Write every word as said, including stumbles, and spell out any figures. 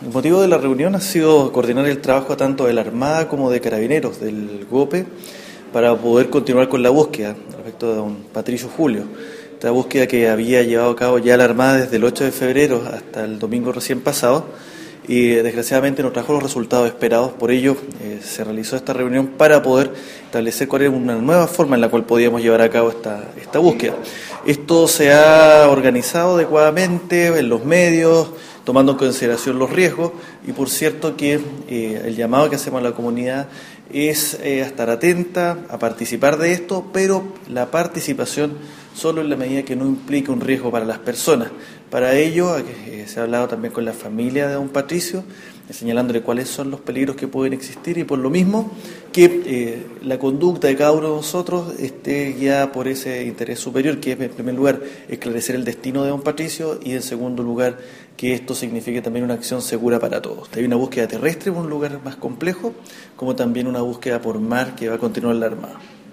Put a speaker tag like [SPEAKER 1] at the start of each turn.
[SPEAKER 1] El motivo de la reunión ha sido coordinar el trabajo tanto de la Armada como de Carabineros del GOPE para poder continuar con la búsqueda respecto de don Patricio Julio. Esta búsqueda que había llevado a cabo ya la Armada desde el ocho de febrero hasta el domingo recién pasado y desgraciadamente no trajo los resultados esperados. Por ello eh, se realizó esta reunión para poder establecer cuál era una nueva forma en la cual podíamos llevar a cabo esta, esta búsqueda. Esto se ha organizado adecuadamente en los medios, tomando en consideración los riesgos, y por cierto que eh, el llamado que hacemos a la comunidad es eh, a estar atenta, a participar de esto, pero la participación solo en la medida que no implique un riesgo para las personas. Para ello eh, se ha hablado también con la familia de don Patricio, eh, señalándole cuáles son los peligros que pueden existir, y por lo mismo que eh, la conducta de cada uno de nosotros esté guiada por ese interés superior, que es en primer lugar esclarecer el destino de don Patricio, y en segundo lugar que esto signifique también una acción segura para todos. Hay una búsqueda terrestre en un lugar más complejo, como también una búsqueda por mar que va a continuar la Armada.